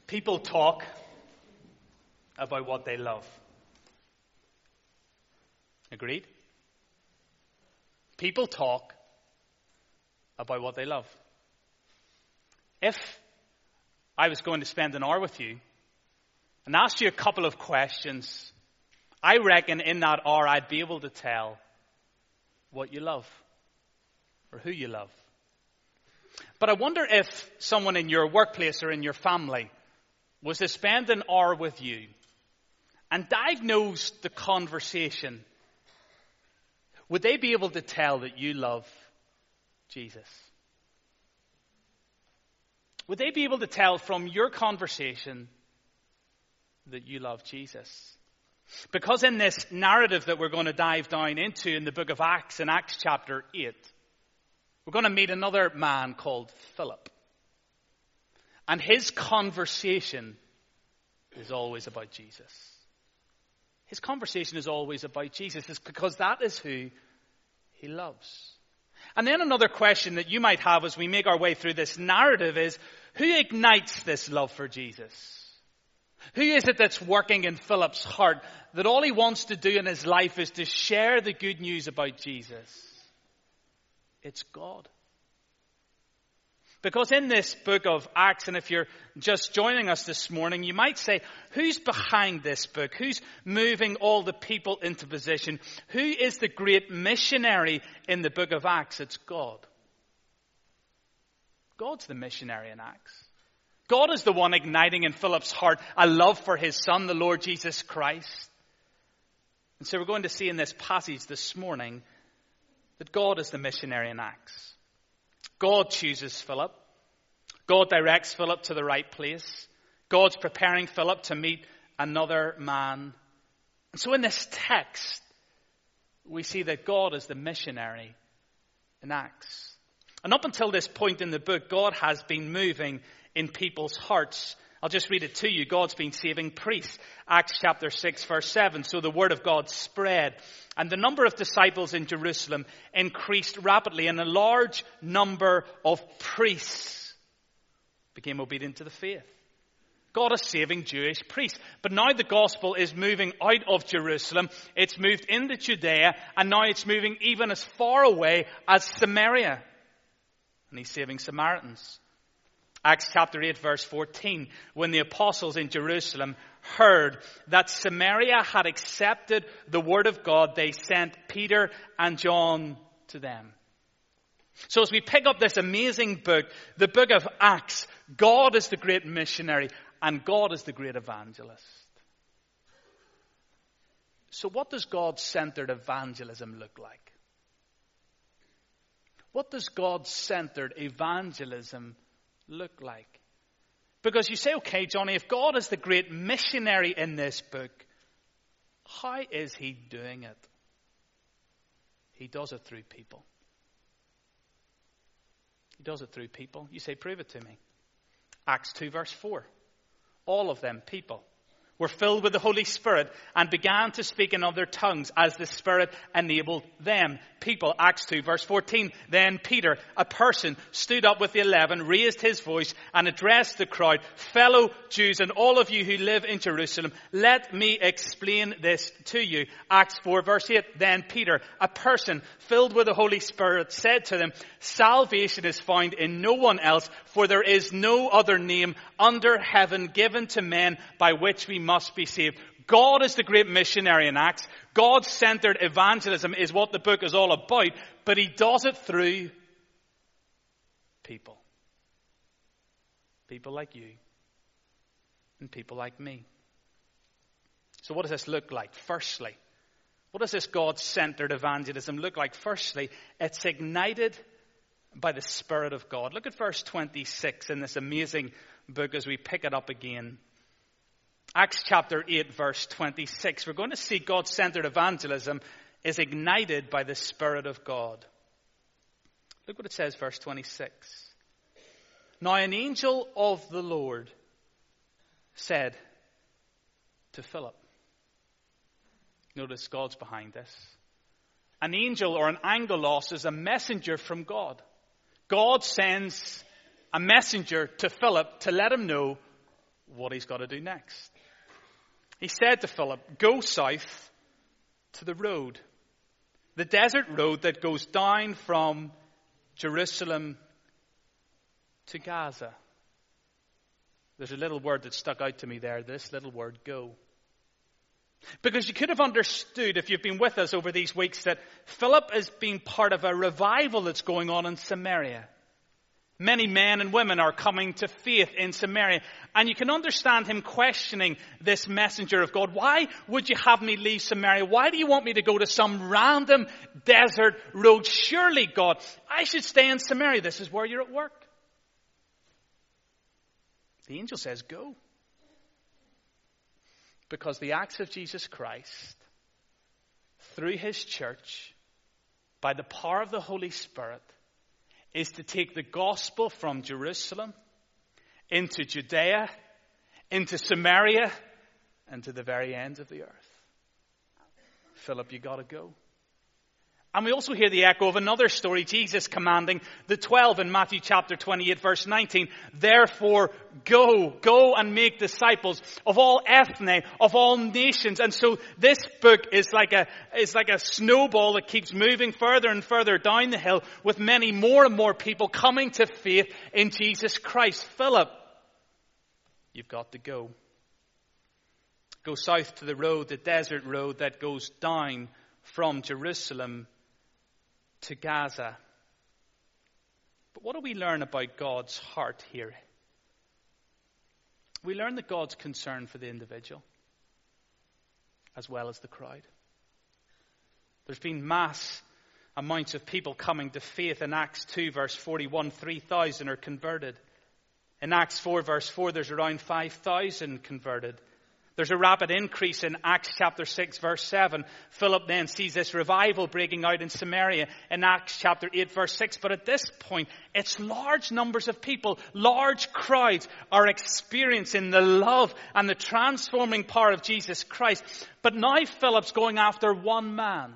People talk about what they love. Agreed? People talk about what they love. If I was going to spend an hour with you and asked you a couple of questions, I reckon in that hour I'd be able to tell what you love or who you love. But I wonder if someone in your workplace or in your family was to spend an hour with you and diagnose the conversation, would they be able to tell that you love Jesus? Would they be able to tell from your conversation that you love Jesus? Because in this narrative that we're going to dive down into in the book of Acts, in Acts chapter 8, we're going to meet another man called Philip. And his conversation is always about Jesus. His conversation is always about Jesus. It's because that is who he loves. And then another question that you might have as we make our way through this narrative is, who ignites this love for Jesus? Who is it that's working in Philip's heart that all he wants to do in his life is to share the good news about Jesus? It's God. Because in this book of Acts, and if you're just joining us this morning, you might say, who's behind this book? Who's moving all the people into position? Who is the great missionary in the book of Acts? It's God. God's the missionary in Acts. God is the one igniting in Philip's heart a love for his son, the Lord Jesus Christ. And so we're going to see in this passage this morning that God is the missionary in Acts. God chooses Philip. God directs Philip to the right place. God's preparing Philip to meet another man. And so in this text, we see that God is the missionary in Acts. And up until this point in the book, God has been moving in people's hearts. I'll just read it to you. God's been saving priests. Acts chapter 6 verse 7. So the word of God spread, and the number of disciples in Jerusalem increased rapidly, and a large number of priests became obedient to the faith. God is saving Jewish priests. But now the gospel is moving out of Jerusalem. It's moved into Judea, and now it's moving even as far away as Samaria. And he's saving Samaritans. Acts chapter 8 verse 14, when the apostles in Jerusalem heard that Samaria had accepted the word of God, they sent Peter and John to them. So as we pick up this amazing book, the book of Acts, God is the great missionary and God is the great evangelist. So what does God-centered evangelism look like? What does God-centered evangelism look like? Because you say, okay, Johnny, if God is the great missionary in this book, how is he doing it? He does it through people. He does it through people. You say, prove it to me. Acts 2 verse 4. All of them, people, were filled with the Holy Spirit and began to speak in other tongues as the Spirit enabled them. People, Acts 2 verse 14. Then Peter, a person, stood up with the 11, raised his voice and addressed the crowd. Fellow Jews and all of you who live in Jerusalem, let me explain this to you. Acts 4 verse 8. Then Peter, a person filled with the Holy Spirit, said to them, salvation is found in no one else, for there is no other name under heaven given to men by which we must be saved. God is the great missionary in Acts. God-centered evangelism is what the book is all about, but he does it through people. People like you and people like me. So what does this look like? Firstly, what does this God-centered evangelism look like? Firstly, it's ignited by the Spirit of God. Look at verse 26 in this amazing book as we pick it up again. Acts chapter 8 verse 26. We're going to see God-centered evangelism is ignited by the Spirit of God. Look what it says, verse 26. Now an angel of the Lord said to Philip. Notice God's behind this. An angel or an angelos is a messenger from God. God sends a messenger to Philip to let him know what he's got to do next. He said to Philip, go south to the road, the desert road that goes down from Jerusalem to Gaza. There's a little word that stuck out to me there, this little word, go. Because you could have understood, if you've been with us over these weeks, that Philip is being part of a revival that's going on in Samaria. Many men and women are coming to faith in Samaria. And you can understand him questioning this messenger of God. Why would you have me leave Samaria? Why do you want me to go to some random desert road? Surely, God, I should stay in Samaria. This is where you're at work. The angel says, go. Because the acts of Jesus Christ, through his church, by the power of the Holy Spirit, is to take the gospel from Jerusalem into Judea, into Samaria, and to the very ends of the earth. Philip, you got to go. And we also hear the echo of another story, Jesus commanding the 12 in Matthew chapter 28, verse 19. Therefore, go and make disciples of all ethne, of all nations. And so this book is like a snowball that keeps moving further and further down the hill with many more and more people coming to faith in Jesus Christ. Philip, you've got to go. Go south to the road, the desert road that goes down from Jerusalem to Gaza. But what do we learn about God's heart here? We learn that God's concerned for the individual as well as the crowd. There's been mass amounts of people coming to faith. In Acts 2 verse 41, 3,000 are converted. In Acts 4 verse 4, there's around 5,000 converted. There's a rapid increase in Acts chapter 6 verse 7. Philip then sees this revival breaking out in Samaria in Acts chapter 8 verse 6. But at this point, it's large numbers of people, large crowds are experiencing the love and the transforming power of Jesus Christ. But now Philip's going after one man.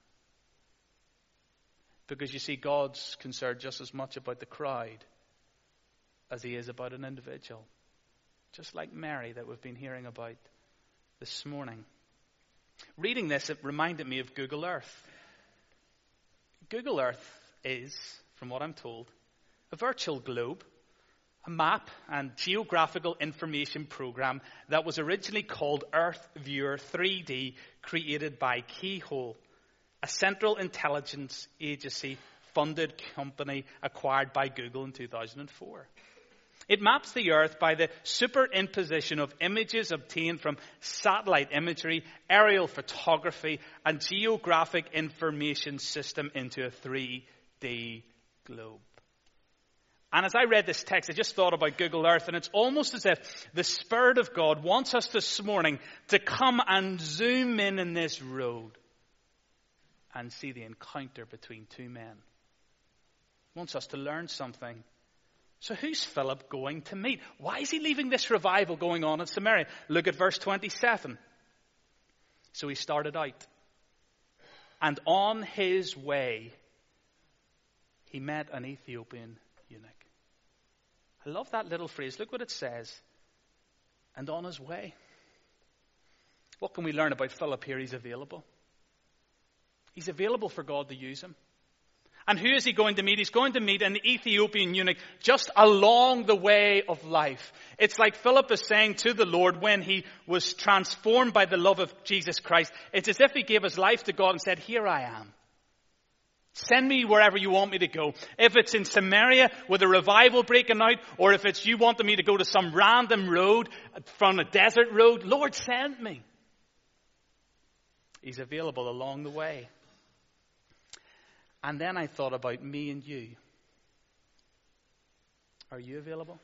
Because you see, God's concerned just as much about the crowd as he is about an individual. Just like Mary that we've been hearing about this morning. Reading this, it reminded me of Google Earth. Google Earth is, from what I'm told, a virtual globe, a map and geographical information program that was originally called Earth Viewer 3D, created by Keyhole, a central intelligence agency funded company acquired by Google in 2004. It maps the earth by the superimposition of images obtained from satellite imagery, aerial photography, and geographic information system into a 3D globe. And as I read this text, I just thought about Google Earth, and it's almost as if the Spirit of God wants us this morning to come and zoom in this road and see the encounter between two men. He wants us to learn something. So who's Philip going to meet? Why is he leaving this revival going on in Samaria? Look at verse 27. So he started out. And on his way, he met an Ethiopian eunuch. I love that little phrase. Look what it says. And on his way. What can we learn about Philip here? He's available. He's available for God to use him. And who is he going to meet? He's going to meet an Ethiopian eunuch just along the way of life. It's like Philip is saying to the Lord when he was transformed by the love of Jesus Christ. It's as if he gave his life to God and said, here I am. Send me wherever you want me to go. If it's in Samaria with a revival breaking out, or if it's you wanting me to go to some random road from a desert road, Lord, send me. He's available along the way. And then I thought about me and you. Are you available?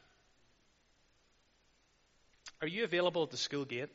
Are you available at the school gate?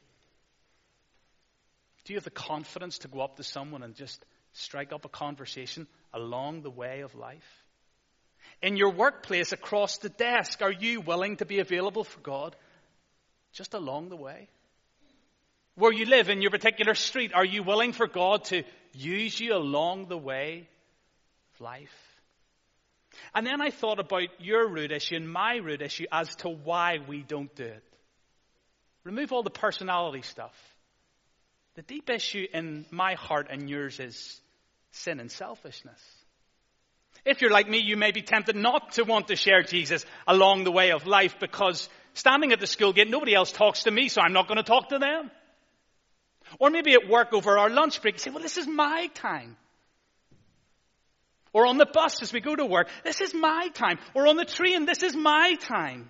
Do you have the confidence to go up to someone and just strike up a conversation along the way of life? In your workplace, across the desk, are you willing to be available for God just along the way? Where you live, in your particular street, are you willing for God to use you along the way of life? And then I thought about your root issue and my root issue as to why we don't do it. Remove all the personality stuff. The deep issue in my heart and yours is sin and selfishness. If you're like me, you may be tempted not to want to share Jesus along the way of life because standing at the school gate, nobody else talks to me, so I'm not going to talk to them. Or maybe at work over our lunch break, you say, well, this is my time. Or on the bus as we go to work, this is my time. Or on the train, this is my time.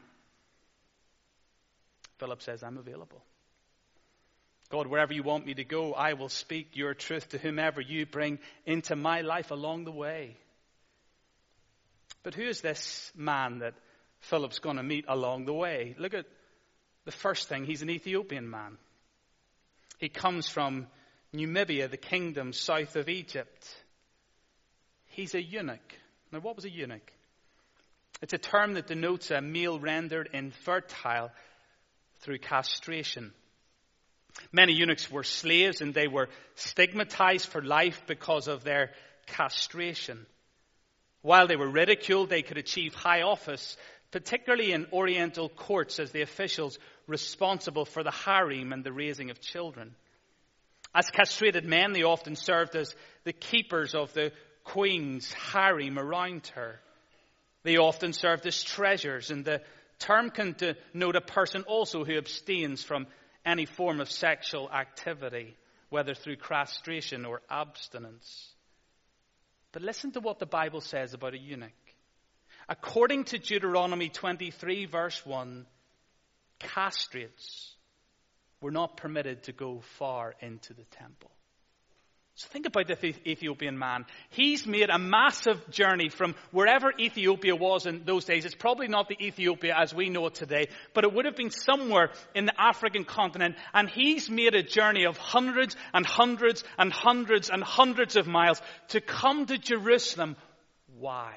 Philip says, I'm available. God, wherever you want me to go, I will speak your truth to whomever you bring into my life along the way. But who is this man that Philip's going to meet along the way? Look at the first thing. He's an Ethiopian man. He comes from Numibia, the kingdom south of Egypt. He's a eunuch. Now, what was a eunuch? It's a term that denotes a male rendered infertile through castration. Many eunuchs were slaves and they were stigmatized for life because of their castration. While they were ridiculed, they could achieve high office, particularly in Oriental courts as the officials responsible for the harem and the raising of children. As castrated men, they often served as the keepers of the queen's harem around her. They often served as treasures, and the term can denote a person also who abstains from any form of sexual activity, whether through castration or abstinence. But listen to what the Bible says about a eunuch. According to Deuteronomy 23, verse 1, castrates were not permitted to go far into the temple. So think about the Ethiopian man. He's made a massive journey from wherever Ethiopia was in those days. It's probably not the Ethiopia as we know it today, but it would have been somewhere in the African continent. And he's made a journey of hundreds and hundreds and hundreds and hundreds of miles to come to Jerusalem. Why?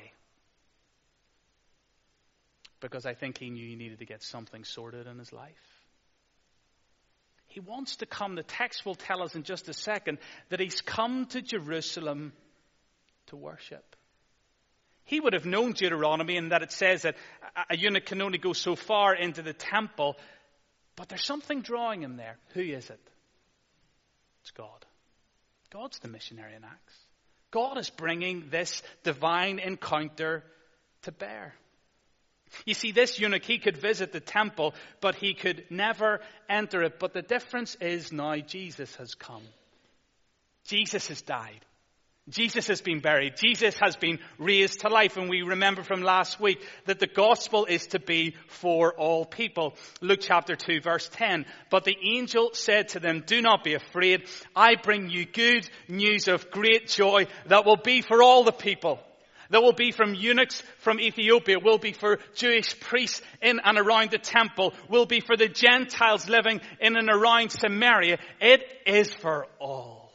Because I think he knew he needed to get something sorted in his life. He wants to come. The text will tell us in just a second that he's come to Jerusalem to worship. He would have known Deuteronomy and that it says that a eunuch can only go so far into the temple. But there's something drawing him there. Who is it? It's God. God's the missionary in Acts. God is bringing this divine encounter to bear. You see, this eunuch, he could visit the temple, but he could never enter it. But the difference is now Jesus has come. Jesus has died. Jesus has been buried. Jesus has been raised to life. And we remember from last week that the gospel is to be for all people. Luke chapter 2, verse 10. But the angel said to them, do not be afraid. I bring you good news of great joy that will be for all the people. That will be from eunuchs from Ethiopia, will be for Jewish priests in and around the temple, will be for the Gentiles living in and around Samaria. It is for all.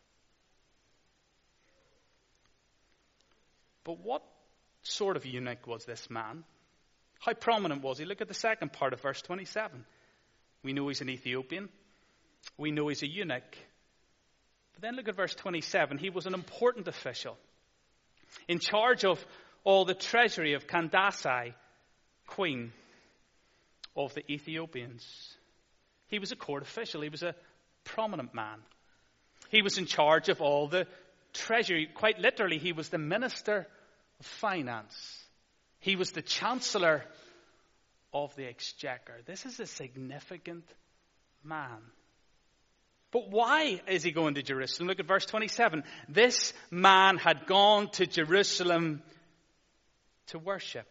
But what sort of eunuch was this man? How prominent was he? Look at the second part of verse 27. We know he's an Ethiopian. We know he's a eunuch. But then look at verse 27. He was an important official, in charge of all the treasury of Candace, queen of the Ethiopians. He was a court official. He was a prominent man. He was in charge of all the treasury. Quite literally, he was the minister of finance. He was the chancellor of the exchequer. This is a significant man. But why is he going to Jerusalem? Look at verse 27. This man had gone to Jerusalem to worship.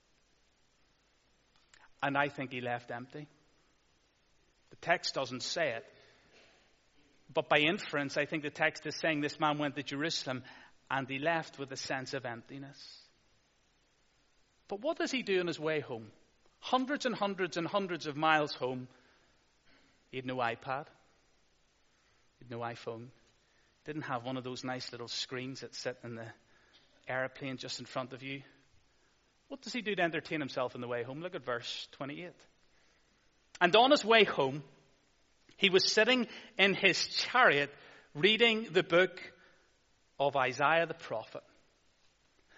And I think he left empty. The text doesn't say it. But by inference, I think the text is saying this man went to Jerusalem and he left with a sense of emptiness. But what does he do on his way home? Hundreds and hundreds and hundreds of miles home. He had no iPad. No iPhone. Didn't have one of those nice little screens that sit in the airplane just in front of you. What does he do to entertain himself on the way home? Look at verse 28. And on his way home, he was sitting in his chariot reading the book of Isaiah the prophet.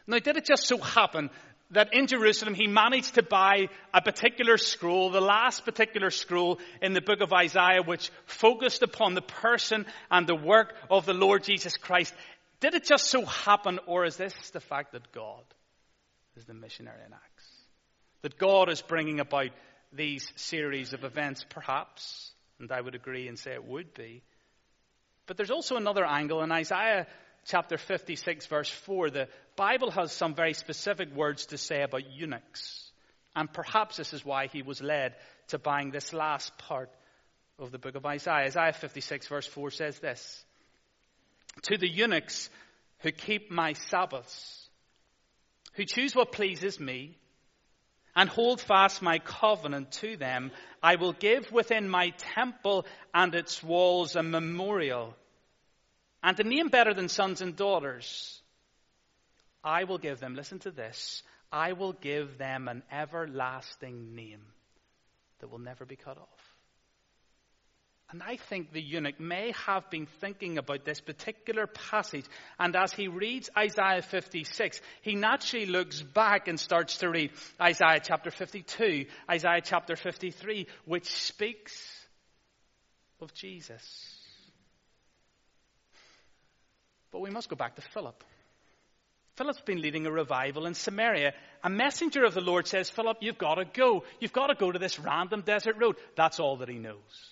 Now, did it just so happen that in Jerusalem he managed to buy a particular scroll, the last particular scroll in the book of Isaiah, which focused upon the person and the work of the Lord Jesus Christ? Did it just so happen, or is this the fact that God is the missionary in Acts? That God is bringing about these series of events, perhaps, and I would agree and say it would be. But there's also another angle. In Isaiah chapter 56, verse 4, the Bible has some very specific words to say about eunuchs. And perhaps this is why he was led to buying this last part of the book of Isaiah. Isaiah 56, verse 4 says this: "To the eunuchs who keep my Sabbaths, who choose what pleases me, and hold fast my covenant to them, I will give within my temple and its walls a memorial, and a name better than sons and daughters. I will give them," listen to this, "I will give them an everlasting name that will never be cut off." And I think the eunuch may have been thinking about this particular passage. And as he reads Isaiah 56, he naturally looks back and starts to read Isaiah chapter 52, Isaiah chapter 53, which speaks of Jesus. But we must go back to Philip. Philip's been leading a revival in Samaria. A messenger of the Lord says, "Philip, you've got to go. You've got to go to this random desert road." That's all that he knows.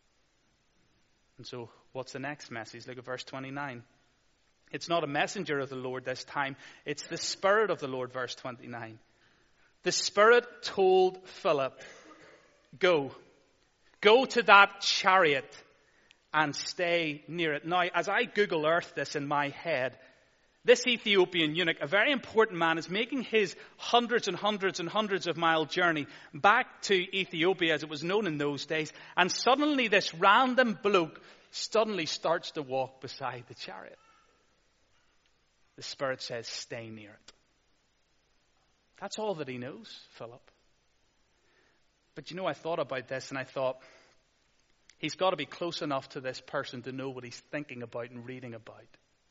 And so what's the next message? Look at verse 29. It's not a messenger of the Lord this time. It's the Spirit of the Lord, verse 29. The Spirit told Philip, Go to that chariot and stay near it." Now, as I Google Earth this in my head, this Ethiopian eunuch, a very important man, is making his hundreds and hundreds and hundreds of mile journey back to Ethiopia as it was known in those days. And suddenly this random bloke suddenly starts to walk beside the chariot. The Spirit says, "Stay near it." That's all that he knows, Philip. But I thought about this and I thought, he's got to be close enough to this person to know what he's thinking about and reading about.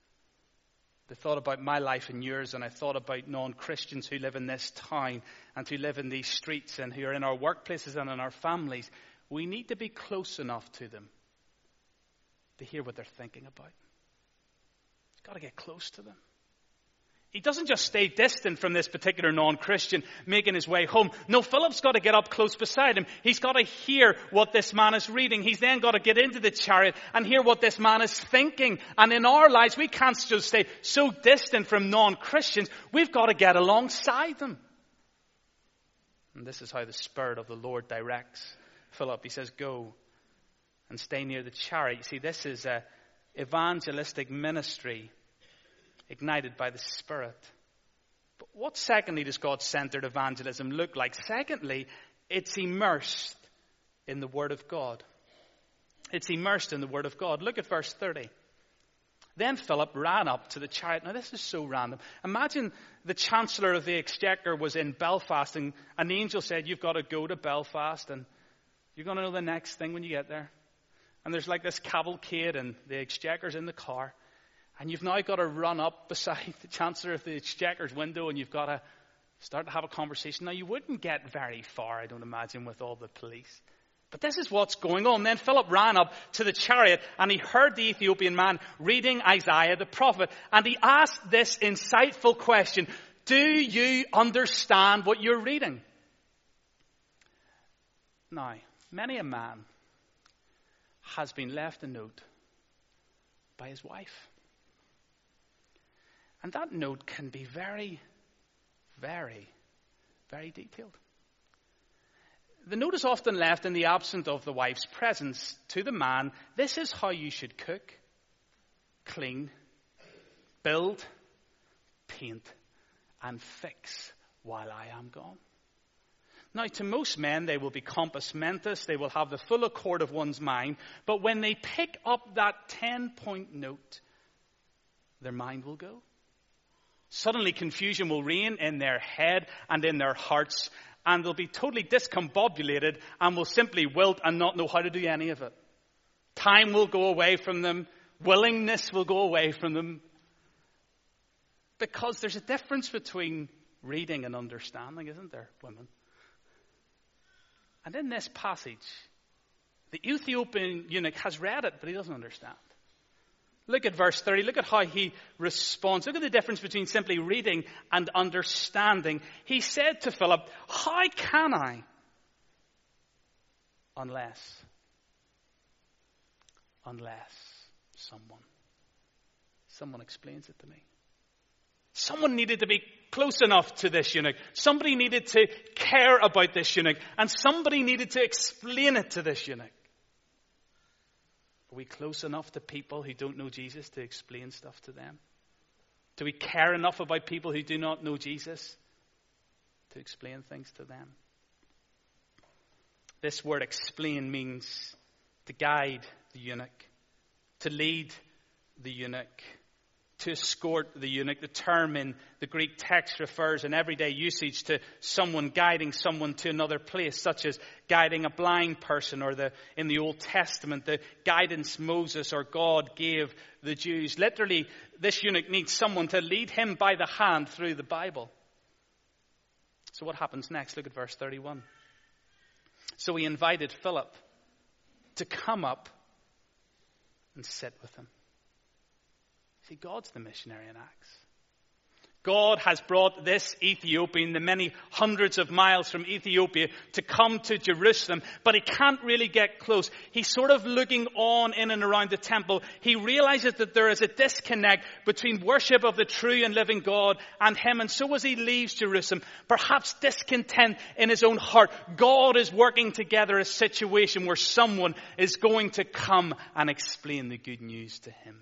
I thought about my life and yours, and I thought about non-Christians who live in this town and who live in these streets and who are in our workplaces and in our families. We need to be close enough to them to hear what they're thinking about. You've got to get close to them. He doesn't just stay distant from this particular non-Christian making his way home. No, Philip's got to get up close beside him. He's got to hear what this man is reading. He's then got to get into the chariot and hear what this man is thinking. And in our lives, we can't just stay so distant from non-Christians. We've got to get alongside them. And this is how the Spirit of the Lord directs Philip. He says, "Go and stay near the chariot." You see, this is an evangelistic ministry ignited by the Spirit. But what, secondly, does God-centered evangelism look like? Secondly, it's immersed in the Word of God. It's immersed in the Word of God. Look at verse 30. "Then Philip ran up to the chariot." Now, this is so random. Imagine the Chancellor of the Exchequer was in Belfast and an angel said, "You've got to go to Belfast and you're going to know the next thing when you get there." And there's like this cavalcade and the Exchequer's in the car. And you've now got to run up beside the Chancellor of the Exchequer's window and you've got to start to have a conversation. Now, you wouldn't get very far, I don't imagine, with all the police. But this is what's going on. Then Philip ran up to the chariot and he heard the Ethiopian man reading Isaiah the prophet. And he asked this insightful question: "Do you understand what you're reading?" Now, many a man has been left a note by his wife. And that note can be very, very, very detailed. The note is often left in the absence of the wife's presence to the man. This is how you should cook, clean, build, paint, and fix while I am gone. Now, to most men, they will be compos mentis. They will have the full accord of one's mind. But when they pick up that 10-point note, their mind will go. Suddenly confusion will reign in their head and in their hearts, and they'll be totally discombobulated and will simply wilt and not know how to do any of it. Time will go away from them. Willingness will go away from them. Because there's a difference between reading and understanding, isn't there, women? And in this passage, the Ethiopian eunuch has read it, but he doesn't understand. Look at verse 30. Look at how he responds. Look at the difference between simply reading and understanding. He said to Philip, how can I? Unless someone explains it to me. Someone needed to be close enough to this eunuch. Somebody needed to care about this eunuch. And somebody needed to explain it to this eunuch. Are we close enough to people who don't know Jesus to explain stuff to them? Do we care enough about people who do not know Jesus to explain things to them? This word explain means to guide the eunuch, to lead the eunuch, to escort the eunuch. The term in the Greek text refers in everyday usage to someone guiding someone to another place, such as guiding a blind person, or in the Old Testament, the guidance Moses or God gave the Jews. Literally, this eunuch needs someone to lead him by the hand through the Bible. So what happens next? Look at verse 31. So he invited Philip to come up and sit with him. See, God's the missionary in Acts. God has brought this Ethiopian the many hundreds of miles from Ethiopia to come to Jerusalem, but he can't really get close. He's sort of looking on in and around the temple. He realizes that there is a disconnect between worship of the true and living God and him. And so as he leaves Jerusalem, perhaps discontent in his own heart, God is working together a situation where someone is going to come and explain the good news to him.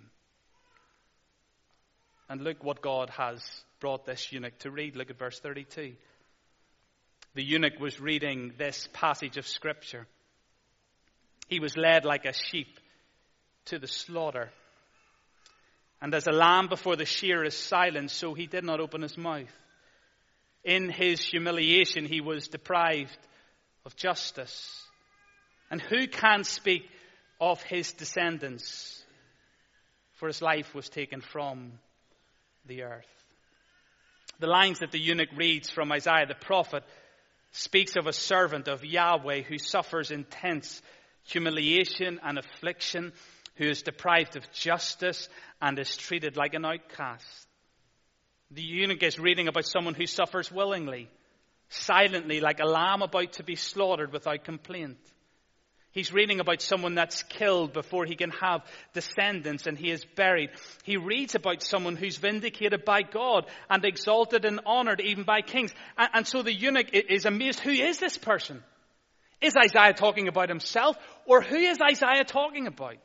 And look what God has brought this eunuch to read. Look at verse 32. The eunuch was reading this passage of Scripture. He was led like a sheep to the slaughter. And as a lamb before the shearer is silent, so he did not open his mouth. In his humiliation, he was deprived of justice. And who can speak of his descendants? For his life was taken from the earth. The lines that the eunuch reads from Isaiah the prophet speaks of a servant of Yahweh who suffers intense humiliation and affliction, who is deprived of justice and is treated like an outcast. The eunuch is reading about someone who suffers willingly, silently, like a lamb about to be slaughtered without complaint. He's reading about someone that's killed before he can have descendants and he is buried. He reads about someone who's vindicated by God and exalted and honored even by kings. And so the eunuch is amazed. Who is this person? Is Isaiah talking about himself, or who is Isaiah talking about?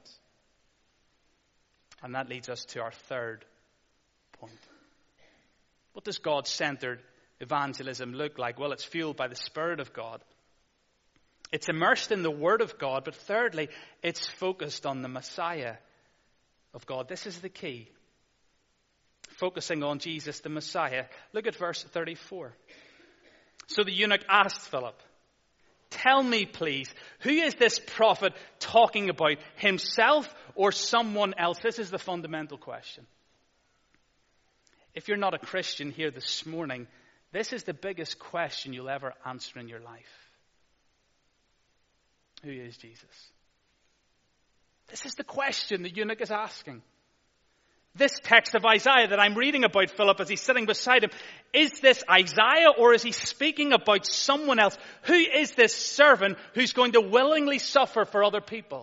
And that leads us to our third point. What does God-centered evangelism look like? Well, it's fueled by the Spirit of God. It's immersed in the Word of God, but thirdly, it's focused on the Messiah of God. This is the key. Focusing on Jesus, the Messiah. Look at verse 34. So the eunuch asked Philip, tell me, please, who is this prophet talking about? Himself or someone else? This is the fundamental question. If you're not a Christian here this morning, this is the biggest question you'll ever answer in your life. Who is Jesus? This is the question the eunuch is asking. This text of Isaiah that I'm reading about Philip as he's sitting beside him, is this Isaiah or is he speaking about someone else? Who is this servant who's going to willingly suffer for other people?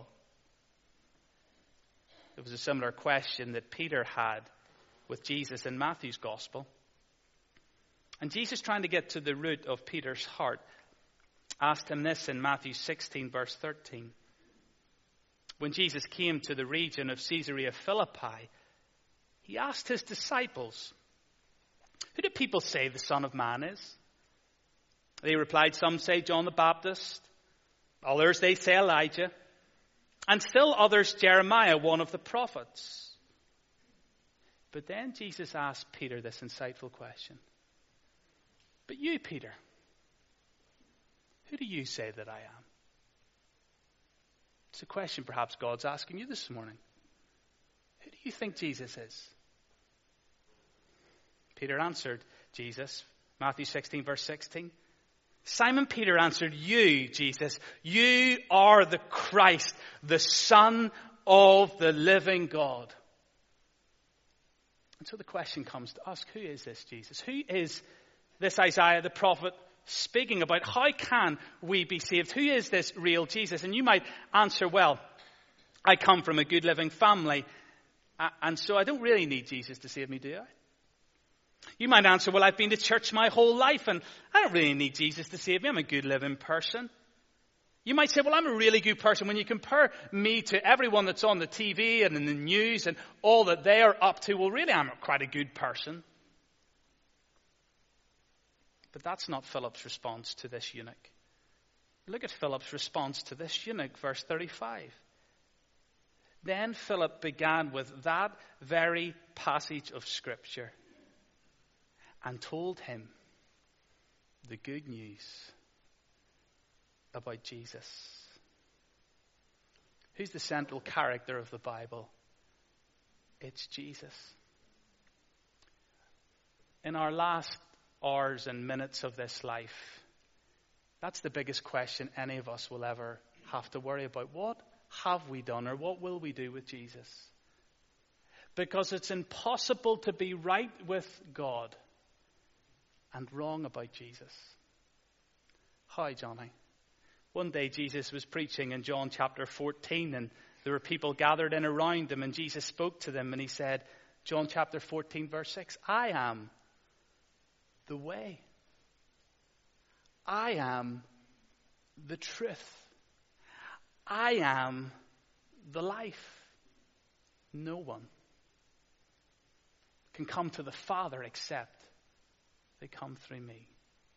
It was a similar question that Peter had with Jesus in Matthew's gospel. And Jesus, trying to get to the root of Peter's heart, asked him this in Matthew 16, verse 13. When Jesus came to the region of Caesarea Philippi, he asked his disciples, who do people say the Son of Man is? They replied, some say John the Baptist, others they say Elijah, and still others Jeremiah, one of the prophets. But then Jesus asked Peter this insightful question. But you, Peter, who do you say that I am? It's a question perhaps God's asking you this morning. Who do you think Jesus is? Peter answered Jesus, Matthew 16, verse 16. Simon Peter answered, you, Jesus, you are the Christ, the Son of the living God. And so the question comes to us, who is this Jesus? Who is this Isaiah the prophet speaking about? How can we be saved? Who is this real Jesus? And you might answer, well, I come from a good living family, and so I don't really need Jesus to save me, do I? You might answer, well, I've been to church my whole life, and I don't really need Jesus to save me. I'm a good living person. You might say, well, I'm a really good person. When you compare me to everyone that's on the TV and in the news and all that they are up to, well, really, I'm quite a good person. But that's not Philip's response to this eunuch. Look at Philip's response to this eunuch, verse 35. Then Philip began with that very passage of Scripture and told him the good news about Jesus. Who's the central character of the Bible? It's Jesus. In our last hours and minutes of this life, that's the biggest question any of us will ever have to worry about. What have we done, or what will we do with Jesus? Because it's impossible to be right with God and wrong about Jesus. How, Johnny? One day Jesus was preaching in John chapter 14, and there were people gathered in around him, and Jesus spoke to them, and he said, John chapter 14, verse 6, I am the way. I am the truth. I am the life. No one can come to the Father except they come through me.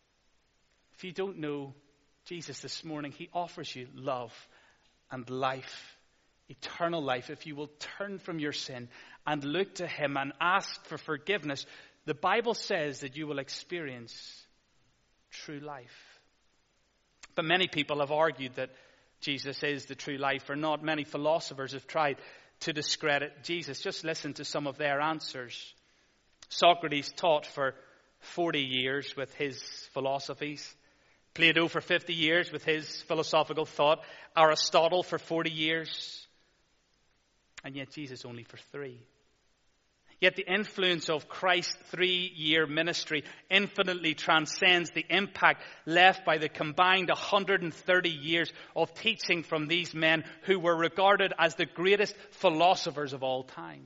If you don't know Jesus this morning, he offers you love and life, eternal life. If you will turn from your sin and look to him and ask for forgiveness, the Bible says that you will experience true life. But many people have argued that Jesus is the true life or not. Many philosophers have tried to discredit Jesus. Just listen to some of their answers. Socrates taught for 40 years with his philosophies. Plato for 50 years with his philosophical thought. Aristotle for 40 years. And yet Jesus only for 3. Yet the influence of Christ's 3-year ministry infinitely transcends the impact left by the combined 130 years of teaching from these men who were regarded as the greatest philosophers of all time.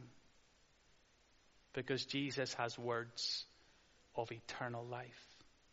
Because Jesus has words of eternal life.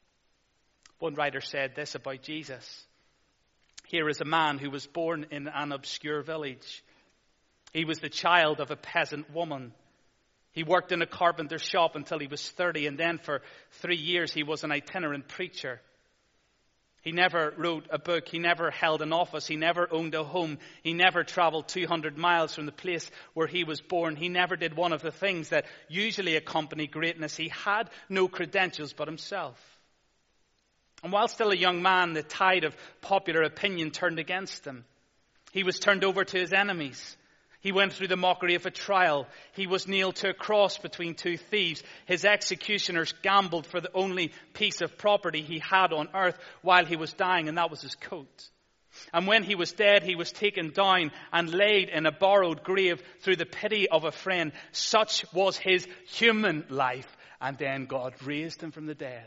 One writer said this about Jesus. Here is a man who was born in an obscure village. He was the child of a peasant woman. He worked in a carpenter's shop until he was 30, and then for 3 years he was an itinerant preacher. He never wrote a book. He never held an office. He never owned a home. He never traveled 200 miles from the place where he was born. He never did one of the things that usually accompany greatness. He had no credentials but himself. And while still a young man, the tide of popular opinion turned against him. He was turned over to his enemies. He went through the mockery of a trial. He was nailed to a cross between 2 thieves. His executioners gambled for the only piece of property he had on earth while he was dying, and that was his coat. And when he was dead, he was taken down and laid in a borrowed grave through the pity of a friend. Such was his human life. And then God raised him from the dead.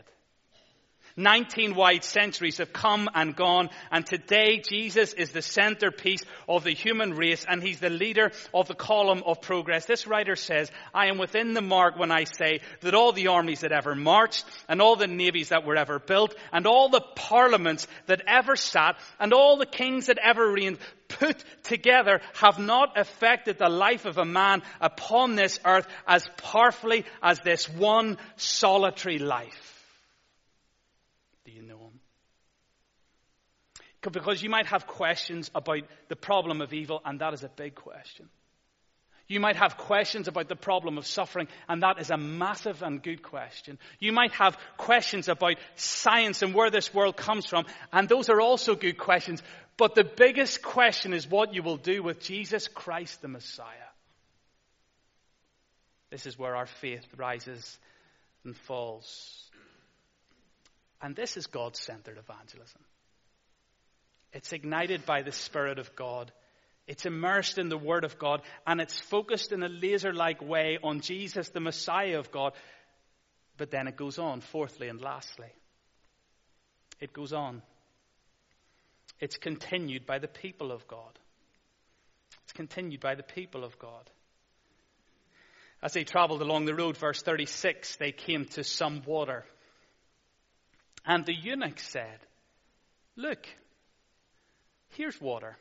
19 wide centuries have come and gone, and today Jesus is the centerpiece of the human race, and he's the leader of the column of progress. This writer says, I am within the mark when I say that all the armies that ever marched, and all the navies that were ever built, and all the parliaments that ever sat, and all the kings that ever reigned, put together, have not affected the life of a man upon this earth as powerfully as this one solitary life. Do you know him? Because you might have questions about the problem of evil, and that is a big question. You might have questions about the problem of suffering, and that is a massive and good question. You might have questions about science and where this world comes from, and those are also good questions. But the biggest question is what you will do with Jesus Christ the Messiah. This is where our faith rises and falls. And this is God-centered evangelism. It's ignited by the Spirit of God. It's immersed in the Word of God, and it's focused in a laser-like way on Jesus, the Messiah of God. But then it goes on, fourthly and lastly. It goes on. It's continued by the people of God. It's continued by the people of God. As they traveled along the road, verse 36, they came to some water. And the eunuch said, "Look, here's water.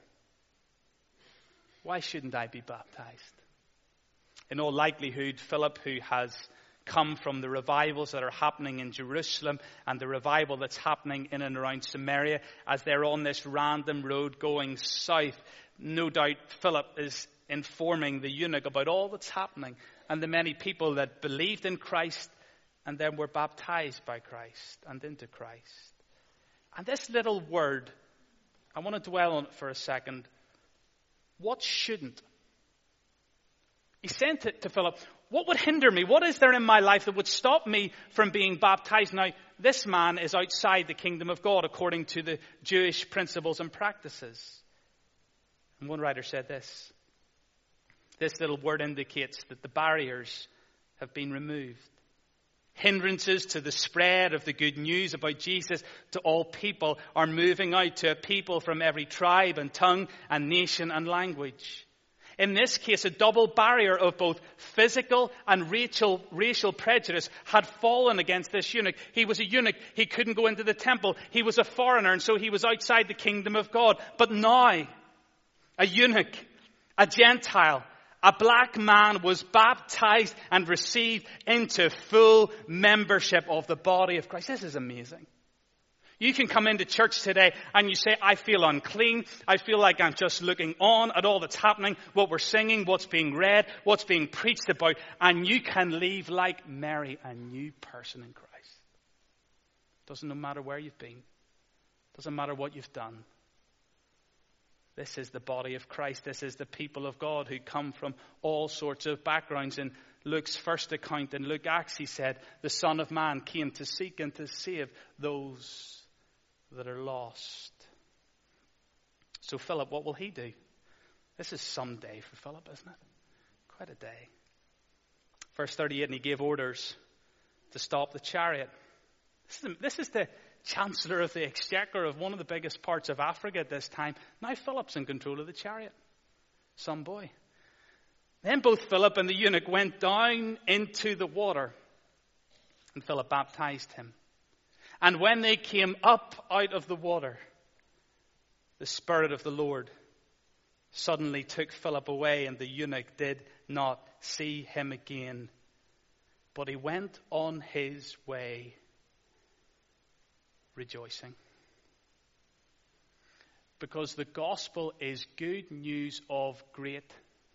Why shouldn't I be baptized?" In all likelihood, Philip, who has come from the revivals that are happening in Jerusalem and the revival that's happening in and around Samaria, as they're on this random road going south, no doubt Philip is informing the eunuch about all that's happening and the many people that believed in Christ and then were baptized by Christ and into Christ. And this little word, I want to dwell on it for a second. What shouldn't? He's saying to Philip, what would hinder me? What is there in my life that would stop me from being baptized? Now, this man is outside the kingdom of God according to the Jewish principles and practices. And one writer said this. This little word indicates that the barriers have been removed. Hindrances to the spread of the good news about Jesus to all people are moving out to a people from every tribe and tongue and nation and language. In this case, a double barrier of both physical and racial prejudice had fallen against this eunuch. He was a eunuch. He couldn't go into the temple. He was a foreigner, and so he was outside the kingdom of God. But now, a eunuch, a Gentile, a black man was baptized and received into full membership of the body of Christ. This is amazing. You can come into church today and you say, I feel unclean. I feel like I'm just looking on at all that's happening, what we're singing, what's being read, what's being preached about. And you can leave like Mary, a new person in Christ. Doesn't matter where you've been. Doesn't matter what you've done. This is the body of Christ. This is the people of God who come from all sorts of backgrounds. In Luke's first account, in Luke Acts, he said, the Son of Man came to seek and to save those that are lost. So Philip, what will he do? This is some day for Philip, isn't it? Quite a day. Verse 38, and he gave orders to stop the chariot. This is the Chancellor of the Exchequer of one of the biggest parts of Africa at this time. Now Philip's in control of the chariot. Some boy. Then both Philip and the eunuch went down into the water, and Philip baptized him. And when they came up out of the water, the Spirit of the Lord suddenly took Philip away, and the eunuch did not see him again. But he went on his way rejoicing. Because the gospel is good news of great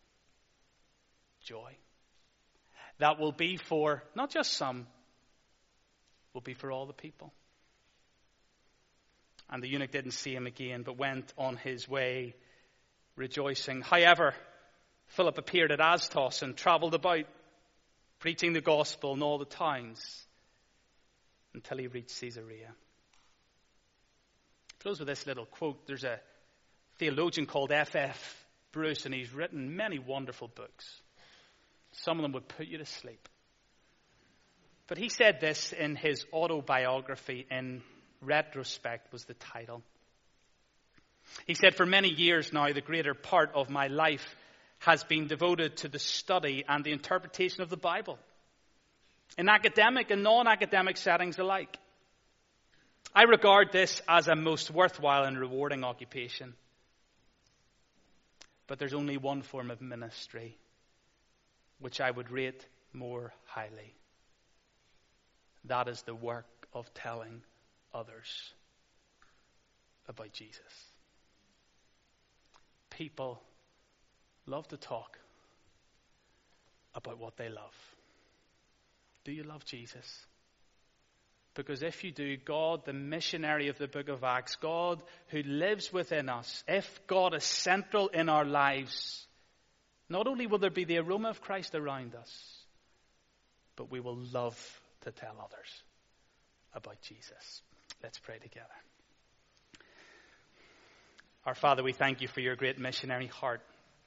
joy. That will be for not just some, will be for all the people. And the eunuch didn't see him again, but went on his way rejoicing. However, Philip appeared at Astos and traveled about, preaching the gospel in all the towns until he reached Caesarea. Close with this little quote. There's a theologian called F.F. Bruce, and he's written many wonderful books. Some of them would put you to sleep. But he said this in his autobiography, In Retrospect was the title. He said, for many years now, the greater part of my life has been devoted to the study and the interpretation of the Bible, in academic and non-academic settings alike. I regard this as a most worthwhile and rewarding occupation. But there's only one form of ministry which I would rate more highly. That is the work of telling others about Jesus. People love to talk about what they love. Do you love Jesus? Because if you do, God, the missionary of the book of Acts, God who lives within us, if God is central in our lives, not only will there be the aroma of Christ around us, but we will love to tell others about Jesus. Let's pray together. Our Father, we thank you for your great missionary heart.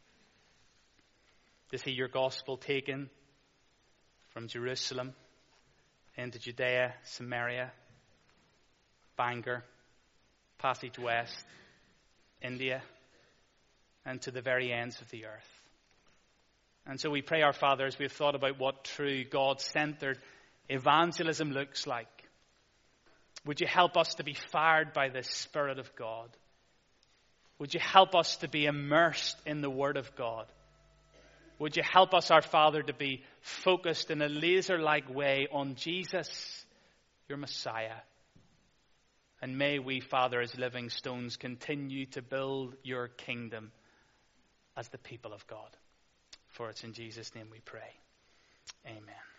To see your gospel taken from Jerusalem into Judea, Samaria, Bangor, Passage West, India, and to the very ends of the earth. And so we pray, our Father, as we've thought about what true God-centered evangelism looks like, would you help us to be fired by the Spirit of God? Would you help us to be immersed in the Word of God? Would you help us, our Father, to be focused in a laser-like way on Jesus, your Messiah? And may we, Father, as living stones, continue to build your kingdom as the people of God. For it's in Jesus' name we pray. Amen.